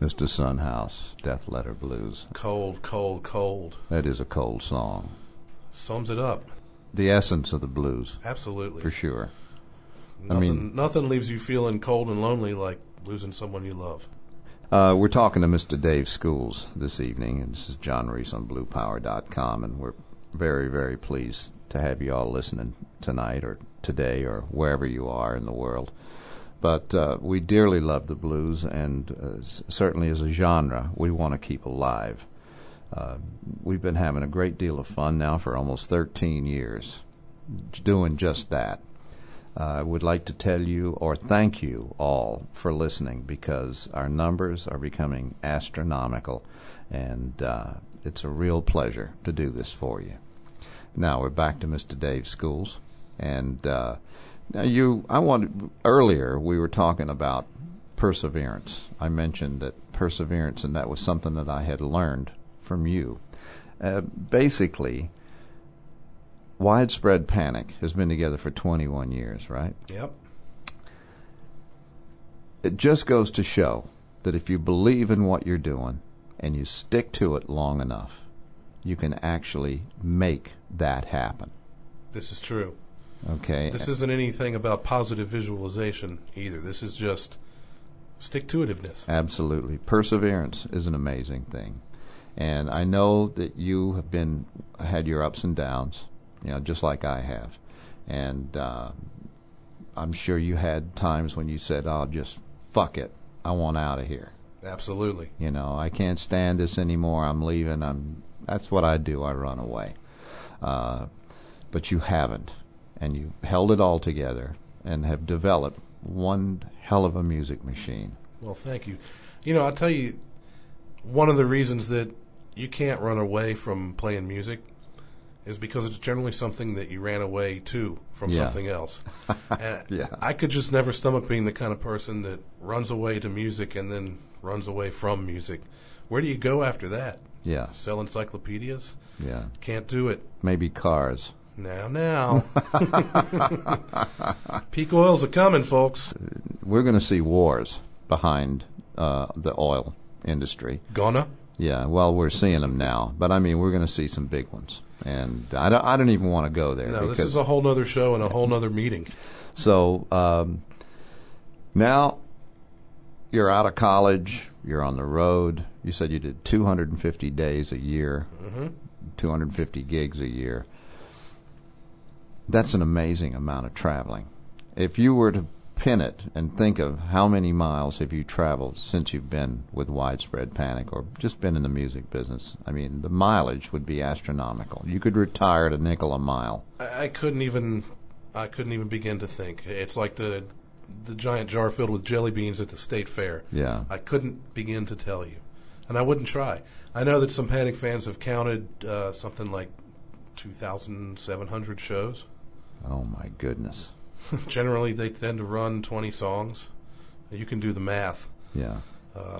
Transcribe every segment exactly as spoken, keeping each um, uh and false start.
Mister Sunhouse, Death Letter Blues. Cold, cold, cold. That is a cold song. Sums it up. The essence of the blues. Absolutely. For sure. Nothing, I mean, nothing leaves you feeling cold and lonely like losing someone you love. Uh, we're talking to Mister Dave Schools this evening, and this is John Reese on blue power dot com, and we're very, very pleased to have you all listening tonight or today or wherever you are in the world. But uh, we dearly love the blues, and uh, certainly as a genre, we want to keep alive. Uh, we've been having a great deal of fun now for almost thirteen years doing just that. Uh, I would like to tell you or thank you all for listening, because our numbers are becoming astronomical, and uh, it's a real pleasure to do this for you. Now we're back to Mister Dave Schools, and uh, now you. I wanted earlier we were talking about perseverance. I mentioned that perseverance, and that was something that I had learned from you. Uh, basically, Widespread Panic has been together for twenty-one years, right? Yep. It just goes to show that if you believe in what you're doing and you stick to it long enough, you can actually make that happen. This is true. Okay. This isn't anything about positive visualization either. This is just stick-to-itiveness. Absolutely. Perseverance is an amazing thing. And I know that you have been had your ups and downs, you know, just like I have. And uh, I'm sure you had times when you said, oh, just fuck it. I want out of here. Absolutely. You know, I can't stand this anymore. I'm leaving. I'm. That's what I do. I run away. Uh, but you haven't. And you held it all together and have developed one hell of a music machine. Well, thank you. You know, I'll tell you, one of the reasons that you can't run away from playing music is because it's generally something that you ran away to from yeah. something else. And yeah. I could just never stomach being the kind of person that runs away to music and then runs away from music. Where do you go after that? Yeah. Sell encyclopedias? Yeah. Can't do it. Maybe cars. Now, now. Peak oil's a coming, folks. We're going to see wars behind uh, the oil industry. Gonna? Yeah, well, we're seeing them now. But, I mean, we're going to see some big ones. And I don't, I don't even want to go there. No, this is a whole nother show and a whole nother meeting. So um, now you're out of college. You're on the road. You said you did two hundred fifty days a year, mm-hmm. two hundred fifty gigs a year. That's an amazing amount of traveling. If you were to pin it and think of how many miles have you traveled since you've been with Widespread Panic or just been in the music business, I mean, the mileage would be astronomical. You could retire at a nickel a mile. I, I couldn't even, I couldn't even begin to think. It's like the, the giant jar filled with jelly beans at the state fair. Yeah. I couldn't begin to tell you, and I wouldn't try. I know that some Panic fans have counted uh, something like two thousand seven hundred shows. Oh my goodness. Generally, they tend to run twenty songs. You can do the math. Yeah. Uh,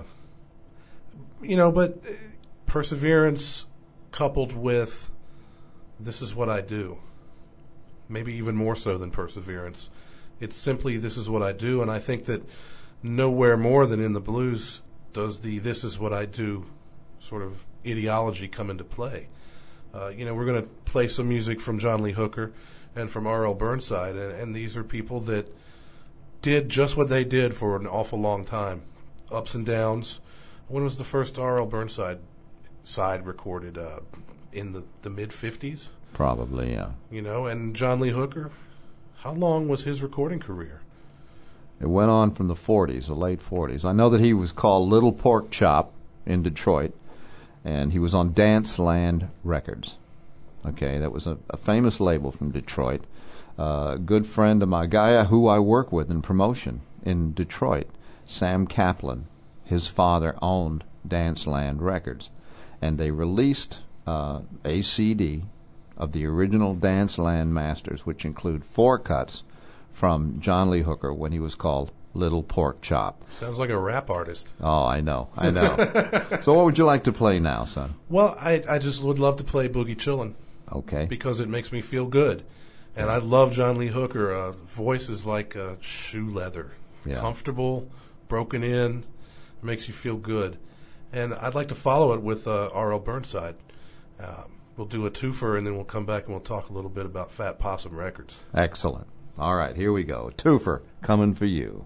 you know, but perseverance coupled with this is what I do, maybe even more so than perseverance. It's simply this is what I do, and I think that nowhere more than in the blues does the this is what I do sort of ideology come into play. Uh, you know, we're going to play some music from John Lee Hooker and from R L Burnside, and, and these are people that did just what they did for an awful long time. Ups and downs. When was the first R L Burnside side recorded? Uh, in the, the mid-fifties? Probably, yeah. You know, and John Lee Hooker, how long was his recording career? It went on from the forties, the late forties. I know that he was called Little Pork Chop in Detroit, and he was on Dance Land Records. Okay, that was a, a famous label from Detroit. Uh, a good friend of my guy who I work with in promotion in Detroit, Sam Kaplan, his father owned Dance Land Records. And they released uh, a C D of the original Dance Land Masters, which include four cuts from John Lee Hooker when he was called Little Pork Chop. Sounds like a rap artist. Oh, I know, I know. So what would you like to play now, son? Well, I, I just would love to play Boogie Chillin'. Okay. Because it makes me feel good. And I love John Lee Hooker. Uh, voice is like uh, shoe leather. Yeah. Comfortable, broken in, It makes you feel good. And I'd like to follow it with uh, R L Burnside. Um, we'll do a twofer, and then we'll come back and we'll talk a little bit about Fat Possum Records. Excellent. All right, here we go. Twofer coming for you.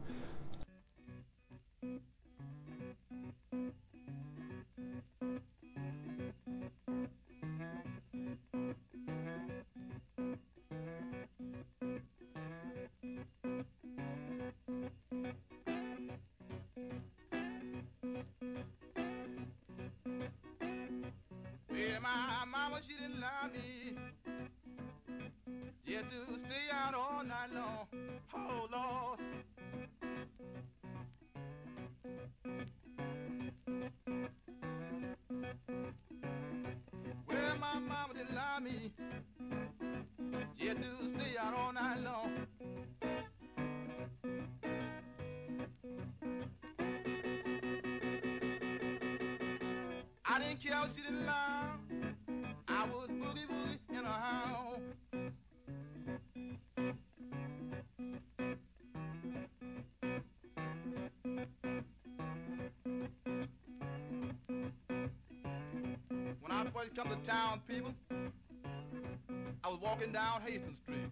Yeah, my mama, she didn't love me. She had to stay out all night long. Oh, Lord. Well, my mama didn't love me. She had to stay out all night long. I didn't care if she didn't love. I was boogie boogie in a house. When I first come to town, people, I was walking down Hastings Street.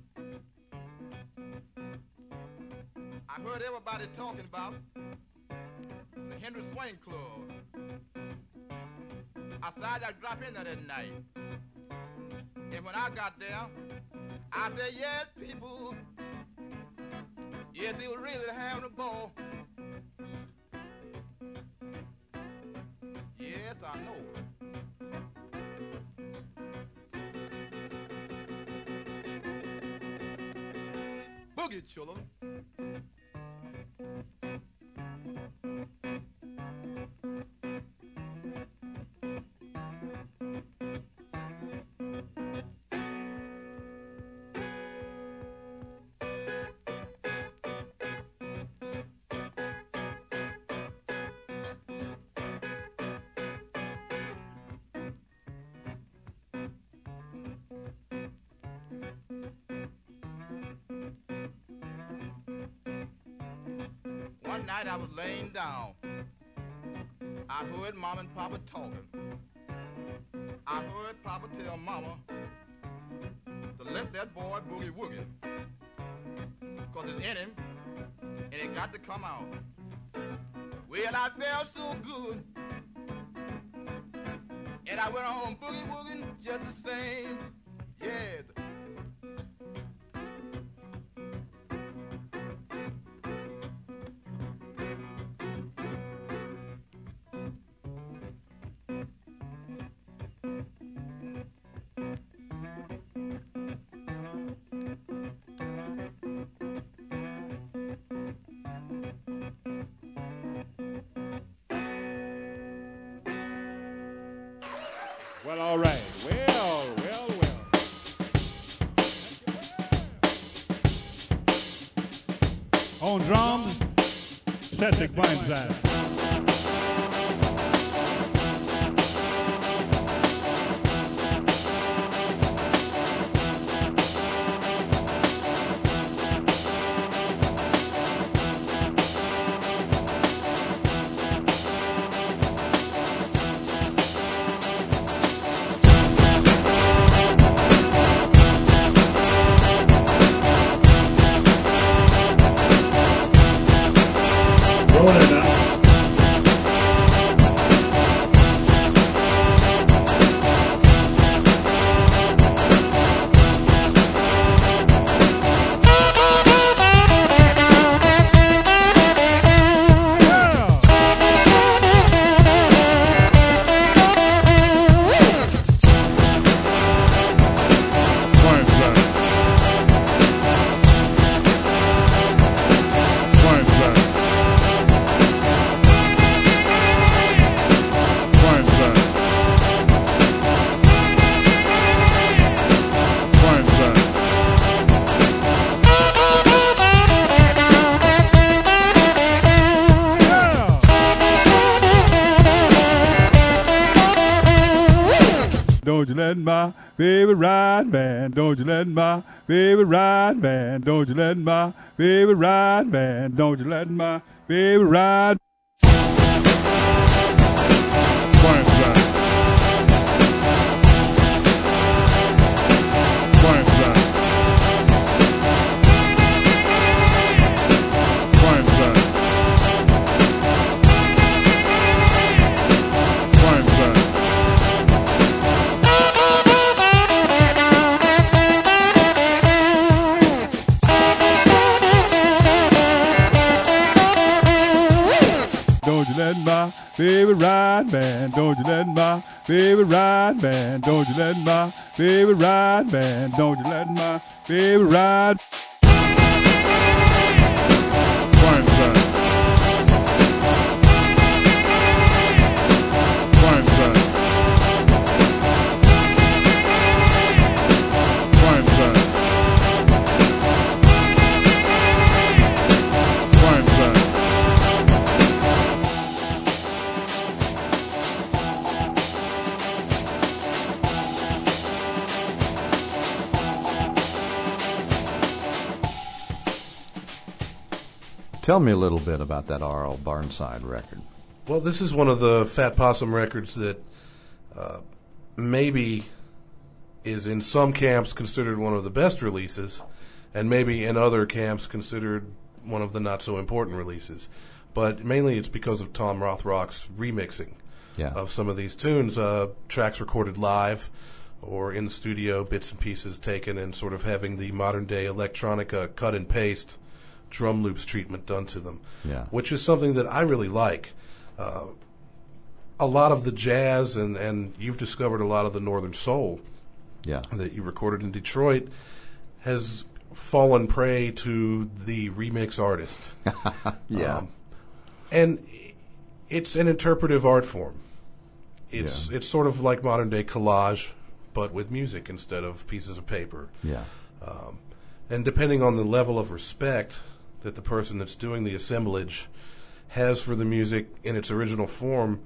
I heard everybody talking about the Henry Swain Club. I decided I'd drop in there that night. And when I got there, I said, yes, people, yes, they were really having a ball. Yes, I know. Boogie, children. One night I was laying down. I heard Mom and Papa talking. I heard Papa tell Mama to let that boy boogie woogie, cause it's in him and it got to come out. Well, I felt so good, and I went on boogie wooging just the same. Yes. Well, all right. Well, well, well. On drums, Cedric Burnside. Don't you let my baby ride, man. Don't you let my baby ride, man. Don't you let my baby ride, man. Don't you let my baby ride. you let my baby ride, man. Don't you let my baby ride, man. Don't you let my baby ride, man. Don't you let my baby ride. Fine, son. Fine, son. Fine, son. Fine, son. Tell me a little bit about that R L Burnside record. Well, this is one of the Fat Possum records that uh, maybe is in some camps considered one of the best releases, and maybe in other camps considered one of the not so important releases. But mainly it's because of Tom Rothrock's remixing Yeah. of some of these tunes, uh, tracks recorded live or in the studio, bits and pieces taken, and sort of having the modern day electronica cut and paste drum loops treatment done to them, Yeah. which is something that I really like. Uh, a lot of the jazz, and, and you've discovered a lot of the Northern Soul Yeah. that you recorded in Detroit, has fallen prey to the remix artist. Yeah. Um, and it's an interpretive art form. It's Yeah. it's sort of like modern day collage, but with music instead of pieces of paper. Yeah. Um, and depending on the level of respect that the person that's doing the assemblage has for the music in its original form,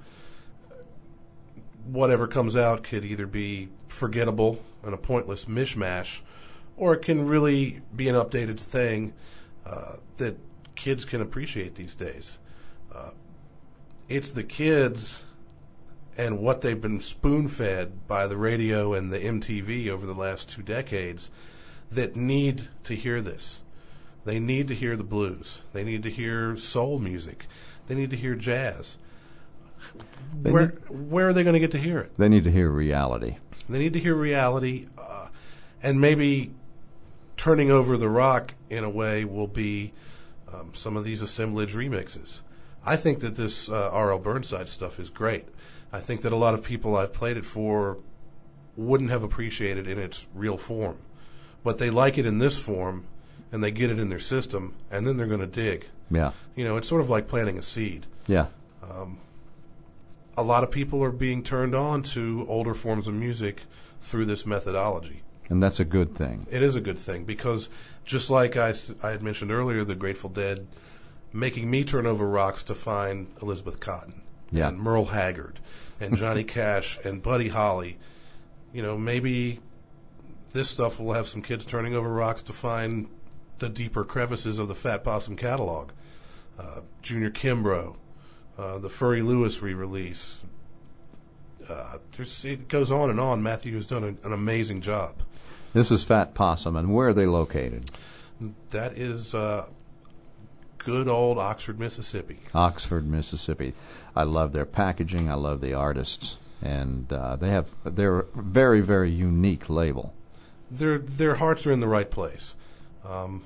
whatever comes out could either be forgettable and a pointless mishmash, or it can really be an updated thing uh, that kids can appreciate these days. Uh, it's the kids and what they've been spoon-fed by the radio and the M T V over the last two decades that need to hear this. They need to hear the blues. They need to hear soul music. They need to hear jazz. They Where need- where are they going to get to hear it? They need to hear reality. They need to hear reality, uh, and maybe turning over the rock in a way will be um, some of these assemblage remixes. I think that this uh, R L Burnside stuff is great. I think that a lot of people I've played it for wouldn't have appreciated it in its real form, but they like it in this form, and they get it in their system, and then they're going to dig. Yeah. You know, it's sort of like planting a seed. Yeah. A lot of people are being turned on to older forms of music through this methodology. And that's a good thing. It is a good thing because just like I, s- I had mentioned earlier, the Grateful Dead making me turn over rocks to find Elizabeth Cotten Yeah. and Merle Haggard and Johnny Cash and Buddy Holly. You know, maybe this stuff will have some kids turning over rocks to find the deeper crevices of the Fat Possum catalog. Uh, Junior Kimbrough, uh, the Furry Lewis re-release. Uh, there's, it goes on and on. Matthew has done an, an amazing job. This is Fat Possum, and where are they located? That is uh, good old Oxford, Mississippi. Oxford, Mississippi. I love their packaging. I love the artists, and uh, they have they're a very, very unique label. Their their hearts are in the right place. Um,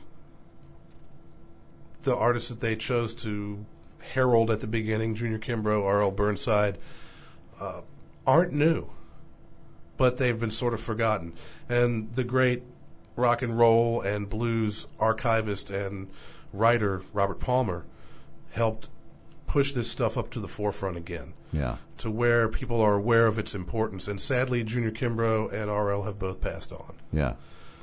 the artists that they chose to herald at the beginning, Junior Kimbrough, R L Burnside, uh, aren't new, but they've been sort of forgotten. And the great rock and roll and blues archivist and writer Robert Palmer helped push this stuff up to the forefront again, Yeah. to where people are aware of its importance. And sadly, Junior Kimbrough and R L have both passed on. Yeah.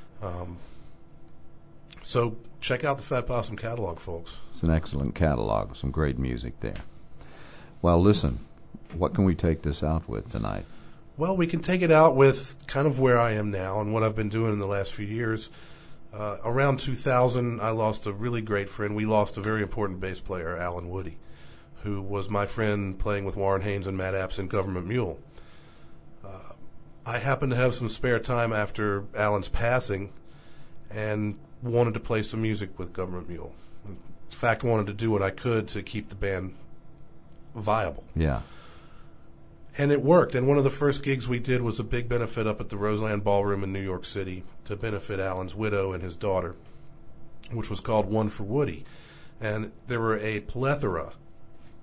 So check out the Fat Possum catalog, folks. It's an excellent catalog. Some great music there. Well, listen, what can we take this out with tonight? Well, we can take it out with kind of where I am now and what I've been doing in the last few years. Uh, around two thousand, I lost a really great friend. We lost a very important bass player, Alan Woody, who was my friend playing with Warren Haynes and Matt Apps in Government Mule. Uh, I happened to have some spare time after Alan's passing and wanted to play some music with Government Mule. In fact, wanted to do what I could to keep the band viable. Yeah. And it worked. And one of the first gigs we did was a big benefit up at the Roseland Ballroom in New York City to benefit Alan's widow and his daughter, which was called One for Woody. And there were a plethora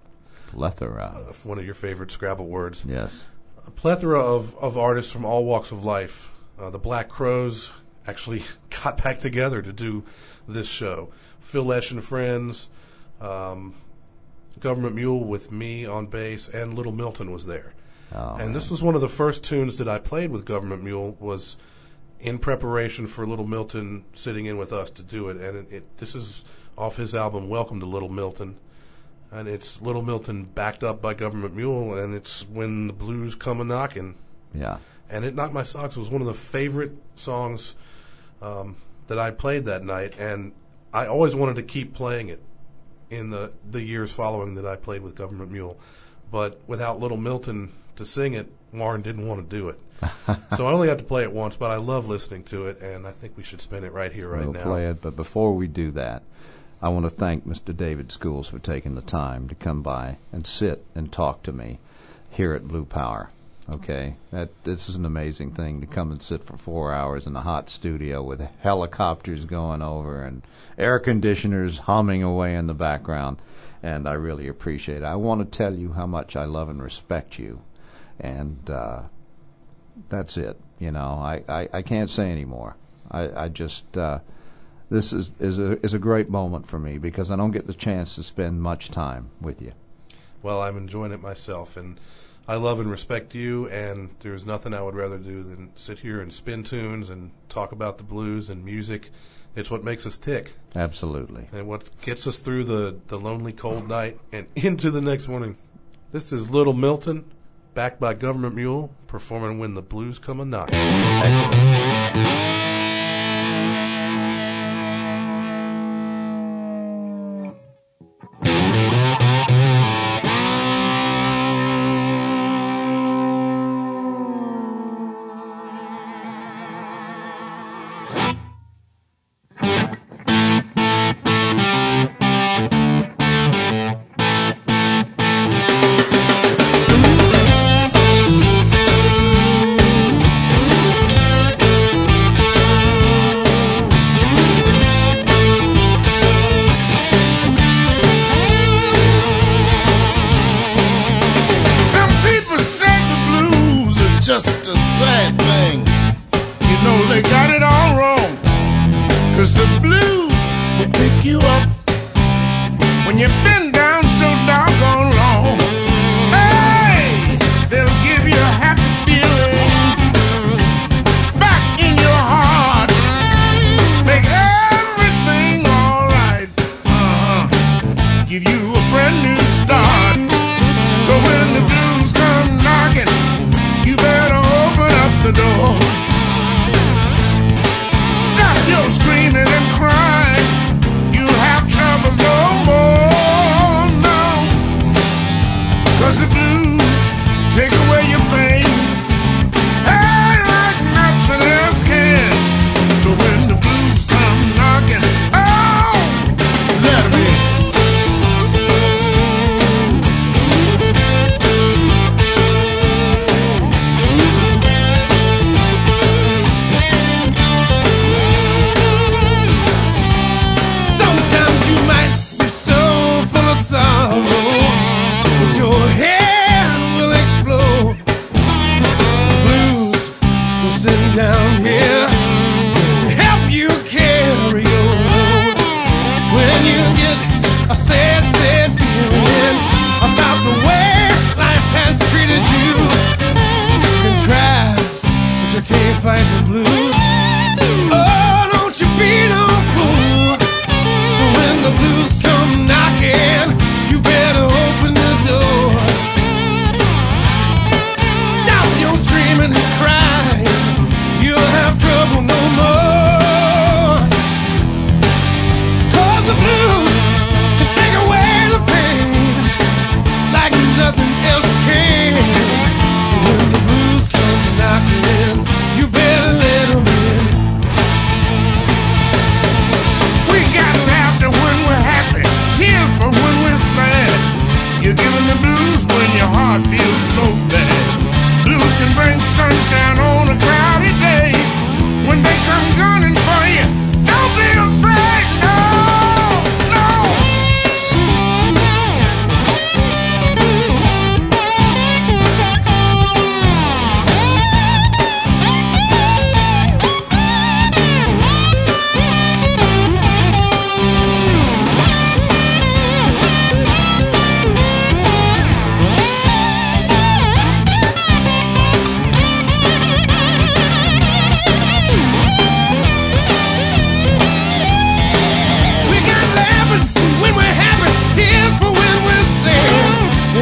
Plethora. Uh, one of your favorite Scrabble words. Yes. A plethora of, of artists from all walks of life. Uh, the Black Crowes actually got back together to do this show. Phil Lesh and Friends, um, Government Mule with me on bass, and Little Milton was there. Oh, and man. this was one of the first tunes that I played with Government Mule, was in preparation for Little Milton sitting in with us to do it. And it, it, this is off his album, Welcome to Little Milton. And it's Little Milton backed up by Government Mule, and it's When the Blues Come A-Knockin'. Yeah. And It Knocked My Socks was one of the favorite songs um, that I played that night, and I always wanted to keep playing it in the, the years following that I played with Government Mule. But without Little Milton to sing it, Warren didn't want to do it. So I only got to play it once, but I love listening to it, and I think we should spin it right here, right we'll now. We'll play it, but before we do that, I want to thank Mister David Schools for taking the time to come by and sit and talk to me here at Blue Power. Okay, that this is an amazing thing to come and sit for four hours in a hot studio with helicopters going over and air conditioners humming away in the background, and I really appreciate it. I want to tell you how much I love and respect you, and uh, that's it. You know, I, I, I can't say any more. I, I just uh, this is is a is a great moment for me because I don't get the chance to spend much time with you. Well, I'm enjoying it myself, and I love and respect you, and there's nothing I would rather do than sit here and spin tunes and talk about the blues and music. It's what makes us tick. Absolutely. And what gets us through the, the lonely, cold night and into the next morning. This is Little Milton, backed by Government Mule, performing When the Blues Come A-Knockin'. Excellent. Just a sad thing. You know they got it all wrong. Cause the blues will pick you up when you've been down so doggone long. Hey, they'll give you a happy feeling back in your heart. Make everything alright. Uh-huh. Give you a brand new start. So when the blues come knocking, you better open up the door. Stop your screaming and crying. You'll have troubles no more, no. Cause the blues take away your pain, hey, like nothing else can. So when the blues come knocking, oh, let 'em in. Down here to help you carry your load. When you get a sad, sad feeling about the way life has treated you, you can try, but you can't fight the blues. Oh, don't you be no fool. So when the blues come knocking, you better open the door. Stop your screaming and crying. You'll have trouble no more. Cause the blues can take away the pain like nothing else can. So when the blues come knocking, you better let them in. We got laughter when we're happy, tears for when we're sad. You're giving the blues when your heart feels so bad. Blues can bring sunshine on a cloudy day. When they come gunning for you, don't be afraid, no, no.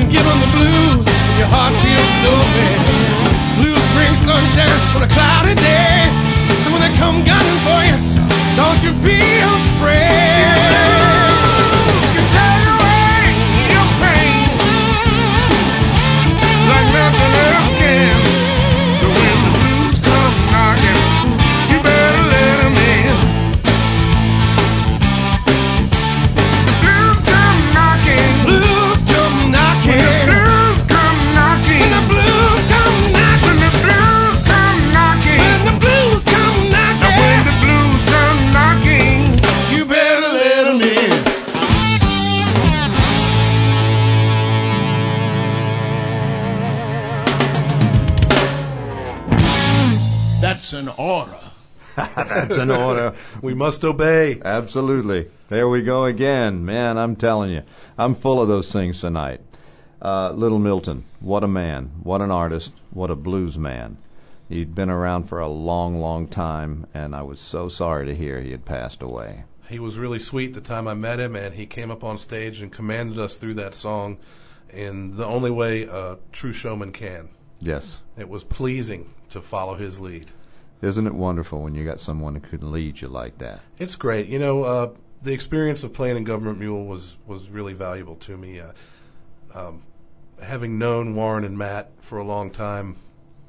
give them the blues, your heart feels so bad. Blues bring sunshine on a cloudy day. So when they come gunning for you, don't you be afraid. You can take away your pain like nothing else can. So when the blues come knocking, you better let them in. The blues come knocking, blues come knocking. When the blues come knocking, when the blues come knocking, when the blues come knocking, when the blues come knocking, when the blues come knocking, you better let them in. That's an order. That's an order. We must obey. Absolutely. There we go again. Man, I'm telling you, I'm full of those things tonight. Uh, Little Milton, what a man, what an artist, what a blues man. He'd been around for a long, long time, and I was so sorry to hear he had passed away. He was really sweet the time I met him, and he came up on stage and commanded us through that song in the only way a true showman can. Yes. It was pleasing to follow his lead. Isn't it wonderful when you got someone who can lead you like that? It's great. You know, uh, the experience of playing in Government Mule was, was really valuable to me. Uh, um, having known Warren and Matt for a long time,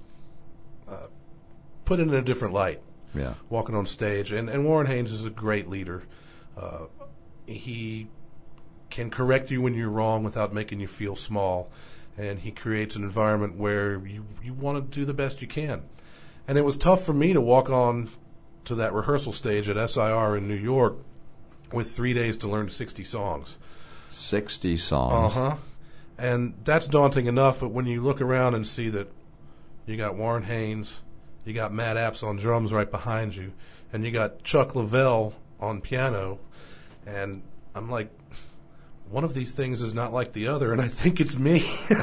uh, put it in a different light. Yeah. Walking on stage. And, and Warren Haynes is a great leader. Uh, he can correct you when you're wrong without making you feel small. And he creates an environment where you, you want to do the best you can. And it was tough for me to walk on to that rehearsal stage at S I R in New York with three days to learn sixty songs. sixty songs. Uh-huh. And that's daunting enough, but when you look around and see that you got Warren Haynes, you got Matt Apps on drums right behind you, and you got Chuck Lavelle on piano, and I'm like, one of these things is not like the other, and I think it's me.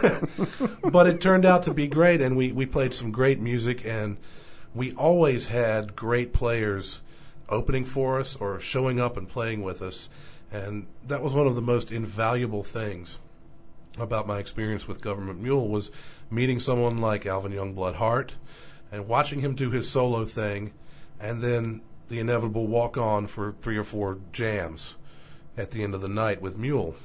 But it turned out to be great, and we, we played some great music, and we always had great players opening for us or showing up and playing with us, and that was one of the most invaluable things about my experience with Government Mule was meeting someone like Alvin Youngblood Hart and watching him do his solo thing, and then the inevitable walk-on for three or four jams at the end of the night with Mule.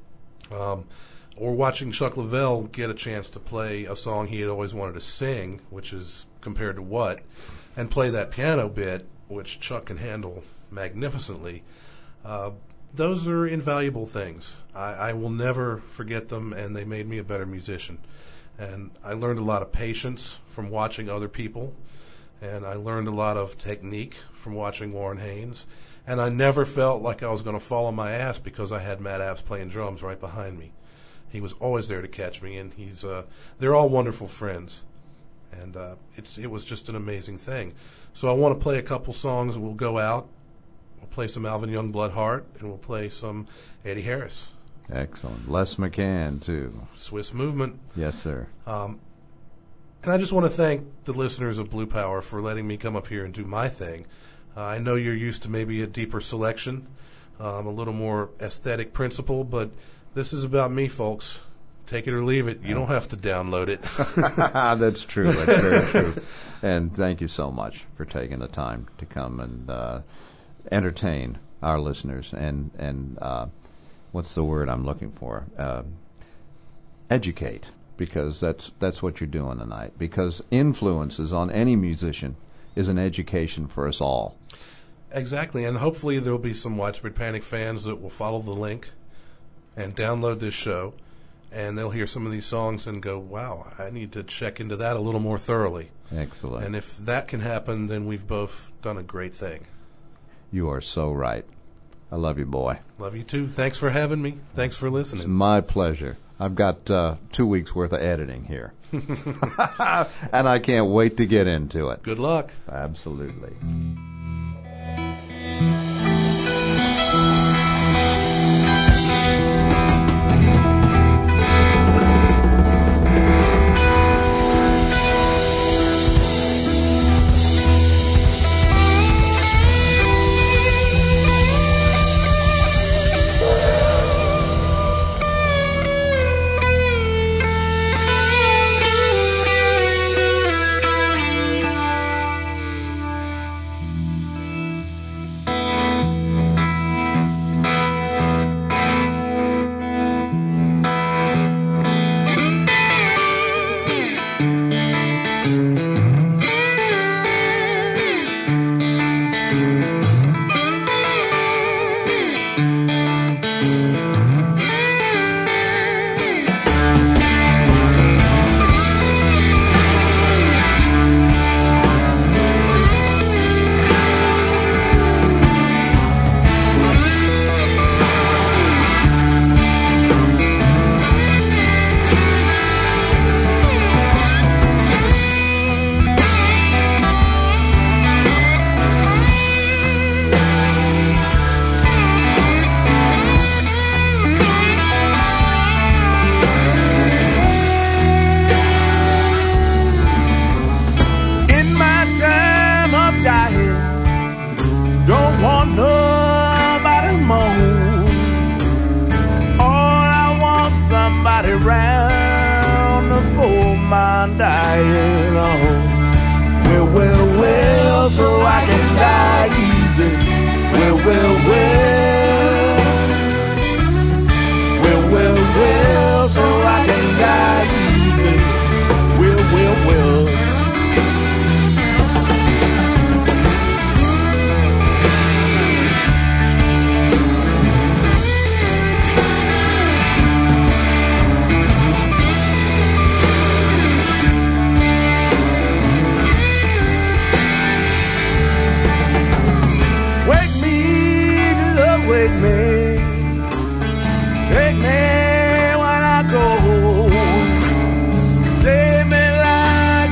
Um, or watching Chuck Lavelle get a chance to play a song he had always wanted to sing, which is Compared to What, and play that piano bit, which Chuck can handle magnificently. Uh, those are invaluable things. I, I will never forget them, and they made me a better musician. And I learned a lot of patience from watching other people, and I learned a lot of technique from watching Warren Haynes. And I never felt like I was going to fall on my ass because I had Matt Apps playing drums right behind me. He was always there to catch me, and he's uh, they're all wonderful friends. And uh, it's it was just an amazing thing. So I want to play a couple songs, and we'll go out. We'll play some Alvin Youngblood Hart, and we'll play some Eddie Harris. Excellent. Les McCann, too. Swiss Movement. Yes, sir. Um, and I just want to thank the listeners of Blue Power for letting me come up here and do my thing. Uh, I know you're used to maybe a deeper selection, um, a little more aesthetic principle, but this is about me, folks. Take it or leave it. You don't have to download it. That's true. That's very true. And thank you so much for taking the time to come and uh, entertain our listeners and, and uh, what's the word I'm looking for? Uh, educate, because that's that's what you're doing tonight. Because influences on any musician is an education for us all. Exactly, and hopefully there will be some Widespread Panic fans that will follow the link and download this show, and they'll hear some of these songs and go, wow, I need to check into that a little more thoroughly. Excellent. And if that can happen, then we've both done a great thing. You are so right. I love you, boy. Love you, too. Thanks for having me. Thanks for listening. It's my pleasure. I've got uh, two weeks' worth of editing here. And I can't wait to get into it. Good luck. Absolutely. body round the four mile dying on. Well, well, well, so I can die easy. Well, well, well. Well, well, well, so I can die easy. Well, well, well. Wake me, wake me when I go. Save me like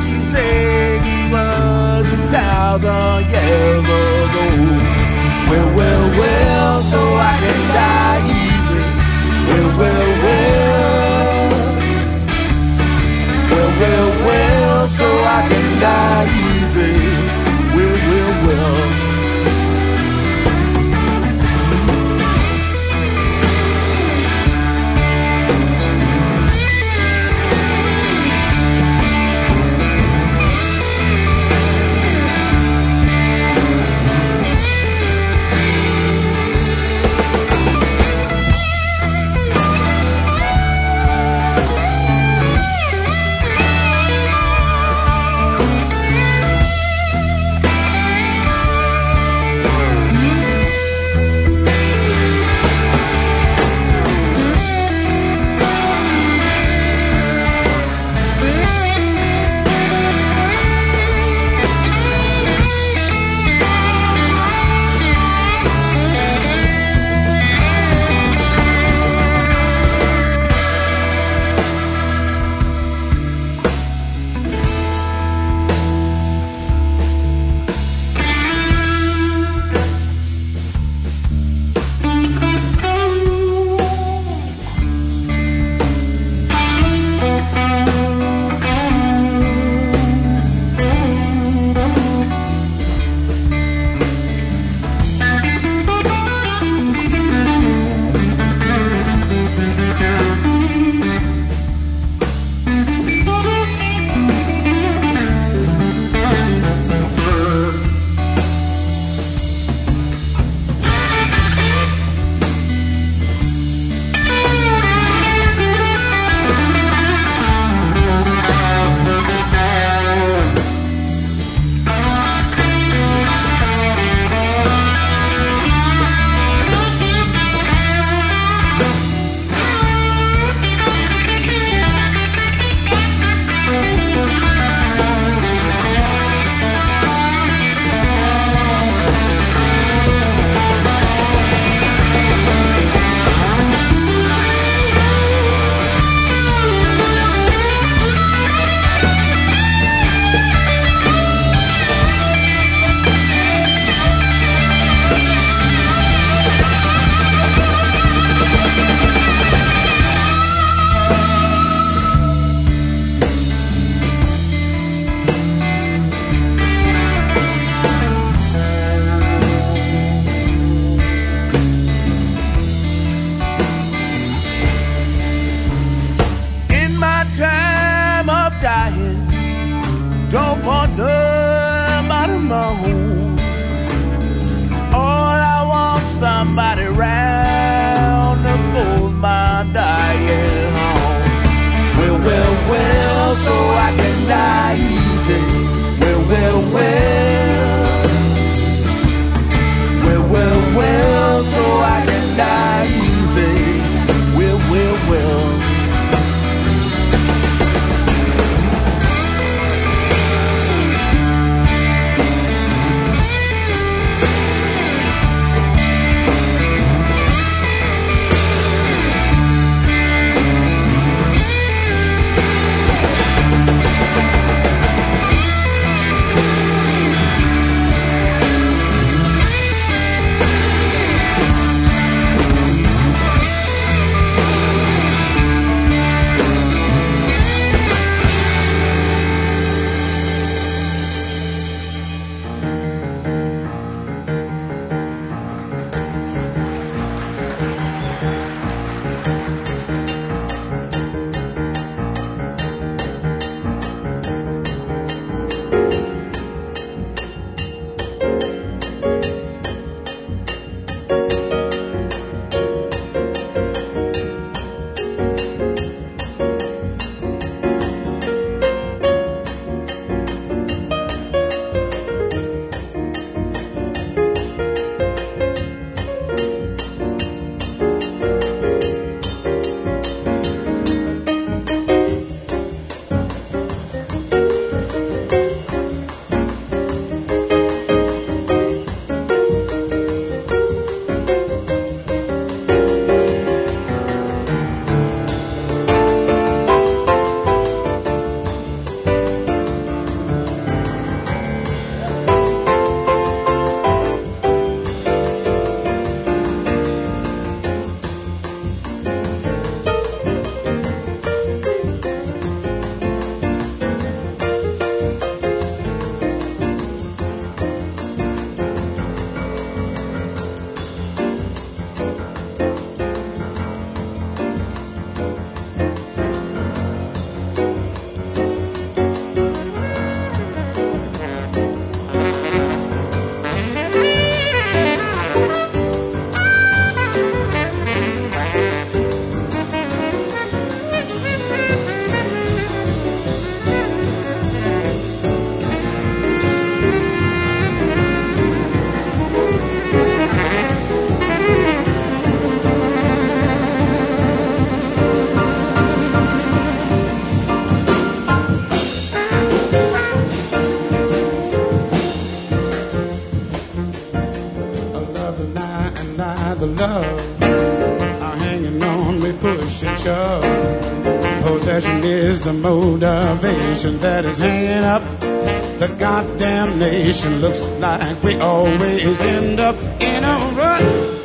love are hanging on, we push and shove. Possession is the motivation that is hanging up the goddamn nation. Looks like we always end up in a rut.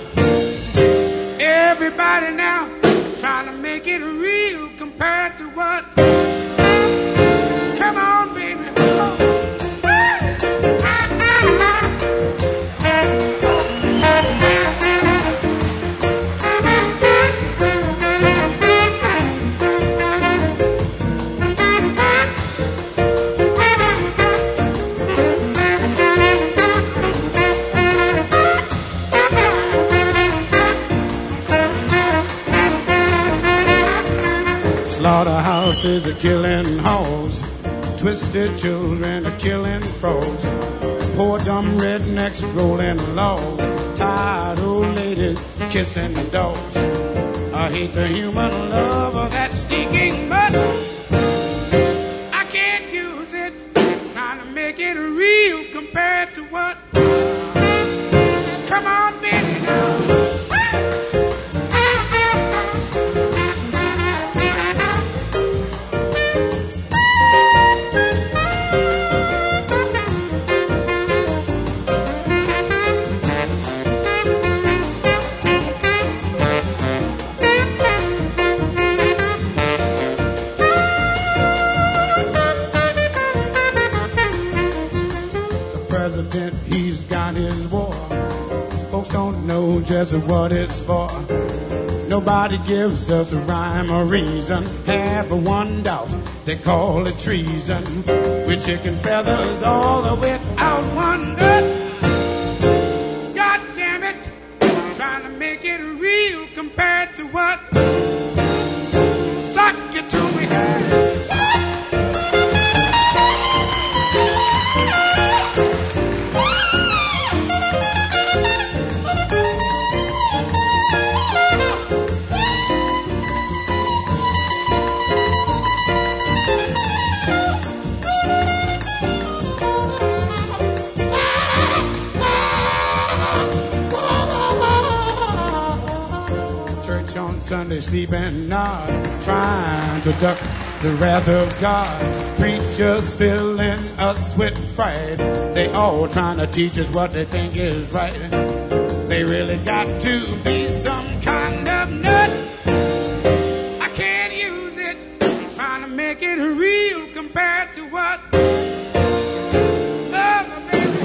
Everybody now trying to make it real compared to what? Come on, baby. Slaughterhouses are killing hogs, twisted children are killing frogs, poor dumb rednecks rolling logs, tired old ladies kissing the dogs. I hate the human love of that stinking mud. I can't use it, trying to make it real compared to what? Come on, baby, now. He's got his war. Folks don't know just what it's for. Nobody gives us a rhyme or reason. Half of one doubt, they call it treason. With chicken feathers all without one nut. God damn it, trying to make it real compared to what? Suck it to me. Sunday sleeping nod, trying to duck the wrath of God. Preachers filling us with fright. They all trying to teach us what they think is right. They really got to be some kind of nut. I can't use it, trying to make it real compared to what? Love, baby.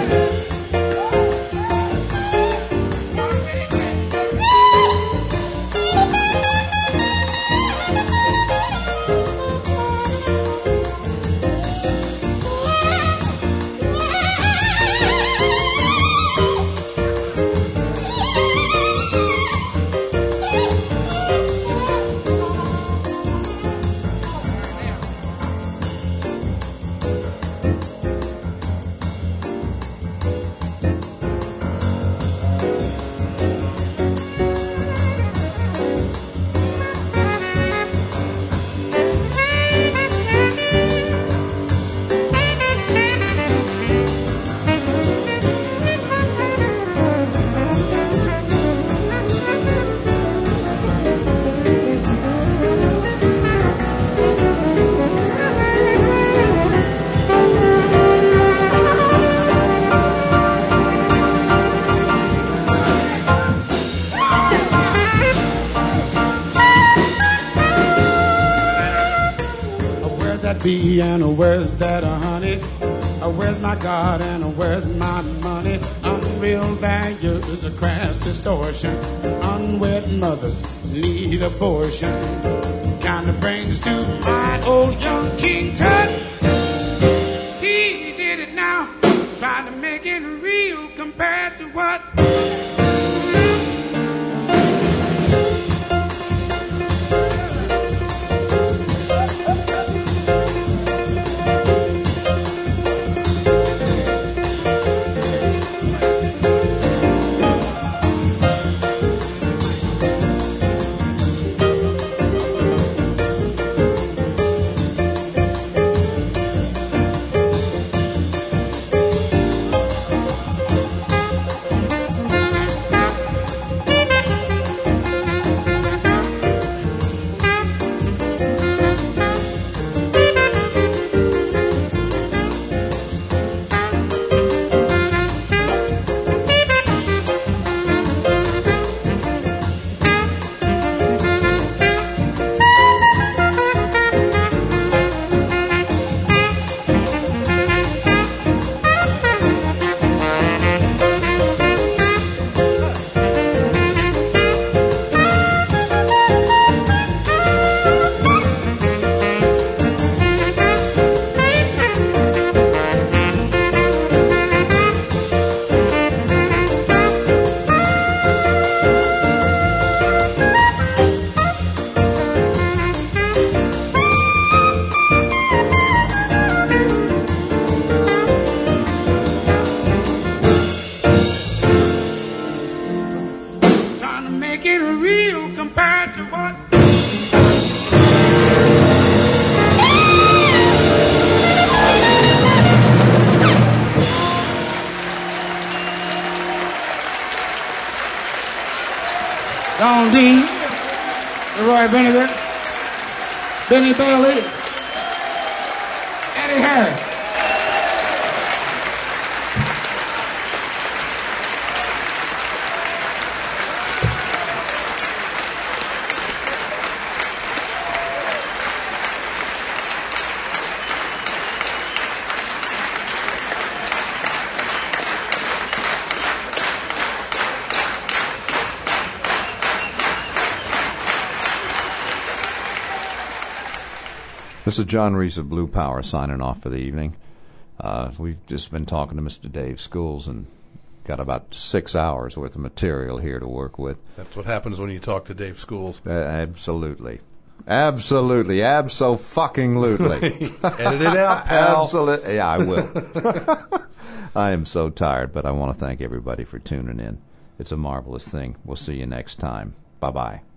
Be and where's that honey? Where's my God and where's my money? Unreal values, a crass distortion. Unwed mothers need abortion. Kinda brings to my old young King Tut. He did it now, trying to make it real compared to what? Benny Bailey, Eddie Harris. This is John Reese of Blue Power signing off for the evening. Uh, we've just been talking to Mister Dave Schools and got about six hours worth of material here to work with. That's what happens when you talk to Dave Schools. Uh, absolutely. Absolutely. Abso-fucking-lutely. Edit it out, pal. Absolutely. Yeah, I will. I am so tired, but I want to thank everybody for tuning in. It's a marvelous thing. We'll see you next time. Bye-bye.